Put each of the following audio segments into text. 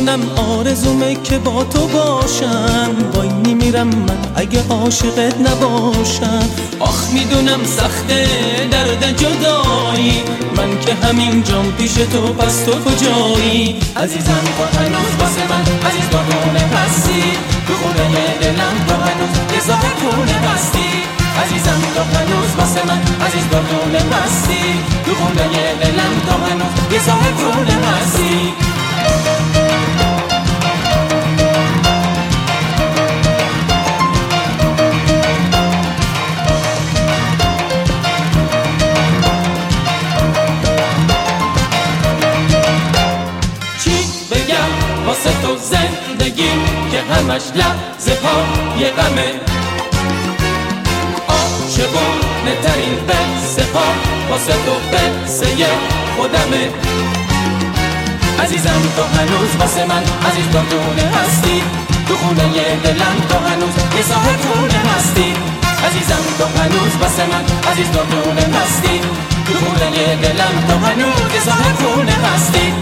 میدونم آرزومه که با تو باشم، وای نمیرم من اگه عاشقت نباشم. آخ میدونم سخته درد جدایی، من که همین جام پیش تو، پس تو کجایی؟ عزیزم تو هنوز واسه من عزیز بادونه هستی، تو خونه دلم تو هنوز یه ذره خونه هستی. عزیزم تو هنوز واسه من عزیز بادونه هستی، تو خونه دلم تو هنوز یه ذره خونه هستی. واسه تو زندگی که همش لحظه پای غمه، عاشقانه ترین قصه ها واسه تو قصه خودمه. عزیزم تو هنوز واسه من عزیز دردونه هستی، تو خونه دلم تو هنوز یه صاحب خونه هستی. عزیزم تو هنوز واسه من عزیز دردونه هستی، تو خونه دلم تو هنوز یه صاحب خونه هستی.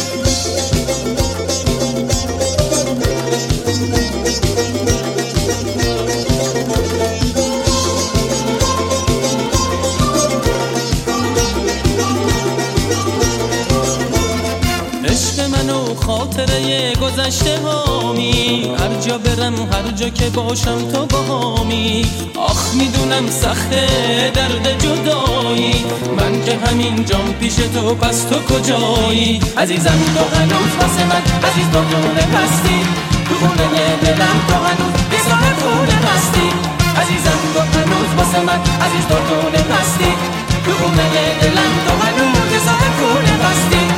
خاطره گذشته هامی، هر جا برم هر جا که باشم تو باهامی. آخ میدونم سخته درد جدایی، من که همین جام پیش تو، پس تو کجایی؟ عزیزم تو هنوز واسه من عزیز دردونه هستی، تو خونه دلم تو هنوز یه صاحب خونه هستی. عزیزم تو هنوز واسه من عزیز دردونه هستی، تو خونه دلم تو هنوز یه صاحب خونه هستی.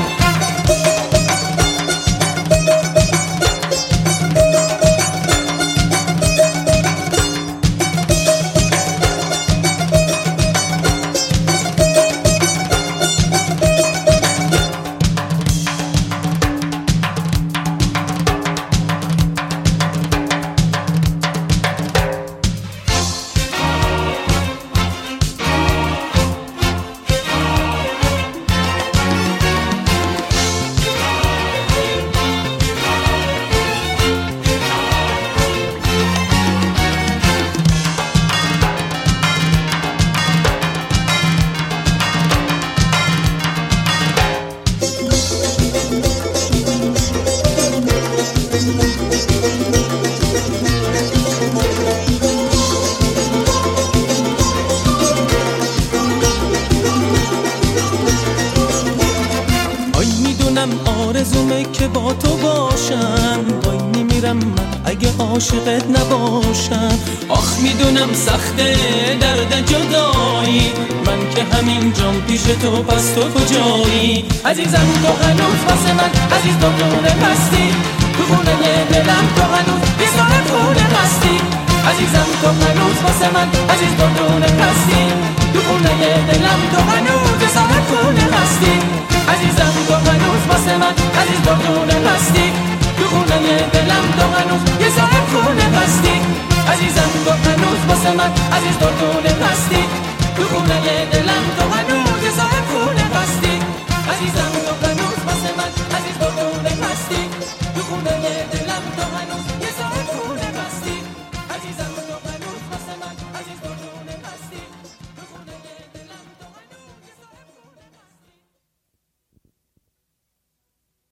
آرزومه که با تو باشم، وای نمیرم من اگه عاشقت نباشم. آخ میدونم سخته درد جدایی، من که همین جام پیش تو، پس تو کجایی؟ عزیزم تو هنوز واسه من عزیز دردونه هستی، تو خونه دلم تو هنوز یه صاحب خونه هستی. عزیزم تو هنوز واسه من عزیز دردونه هستی، تو خونه دلم تو هنوز یه صاحب خونه هستی. عزیزم تو هنوز واسه من عزیز دردونه هستی، تو خونه دلم تو هنوز یه صاحب خونه هستی. عزیزم تو هنوز واسه من عزیز دردونه هستی، تو خونه دلم تو هنوز یه صاحب خونه هستی. عزیزم تو هنوز واسه من عزیز دردونه هستی، تو خونه دلم تو هنوز